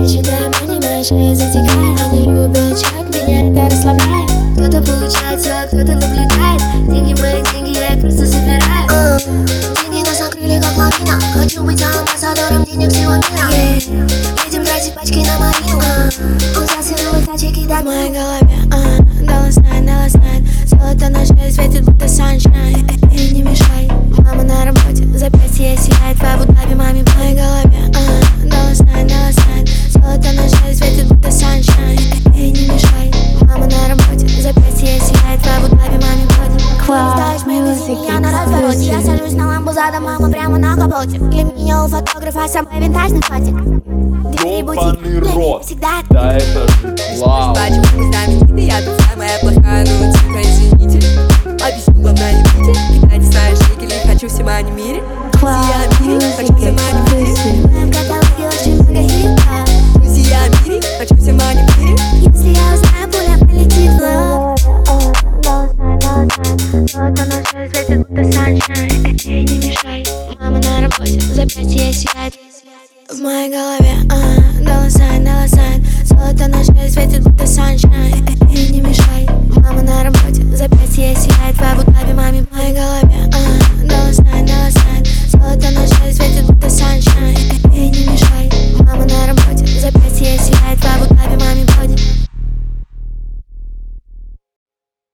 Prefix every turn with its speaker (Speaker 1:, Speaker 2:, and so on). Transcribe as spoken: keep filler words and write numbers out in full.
Speaker 1: считаем, понимаешь, шея затекает. Они любят чат, меня это расслабляет. Кто-то получает все, а кто-то наблюдает. Деньги мои, деньги, я их просто собираю. uh, Деньги нас накрыли как лавина. Хочу быть амбассадором денег всего мира. yeah. Едем тратить пачки на марину. uh, Он взялся новый тачек и дай в моей голове. uh, Dallas Night, Dallas Night. Золото на шее светит, будто sunshine. Эй, не мешай, мама на работе. Запястье сияет, в Абу-Даби маме в моей голове. uh, Dallas Night, Dallas Night. Золото на шее светит, будто sunshine. Эй, не мешай, мама на работе. Запястье сияет, в Абу-Даби маме в
Speaker 2: Класс, музыки,
Speaker 1: я на развороте. Я сажусь на ламбу задом, мама прямо на капоте. Для меня у фотографа самый винтажный фотик. Двери
Speaker 3: Ёбаный
Speaker 1: бутик,
Speaker 3: рот.
Speaker 1: всегда.
Speaker 3: Да это же вау.
Speaker 4: Почему знаменитый, я тут самая плохая, ну типа извините. Объясню, главное не будьте. Кидайте свои шекели, хочу в Симане мире. Друзья мире, хочу в Симане мире.
Speaker 1: В моем каталоге очень много хита.
Speaker 4: Друзья мире, хочу в Симане мире.
Speaker 1: Если я узнаю, пуля полетит в лоб. Золото на шее светит, будто sunshine. Эй, не мешай, мама на работе. Запястье сияет в моей голове.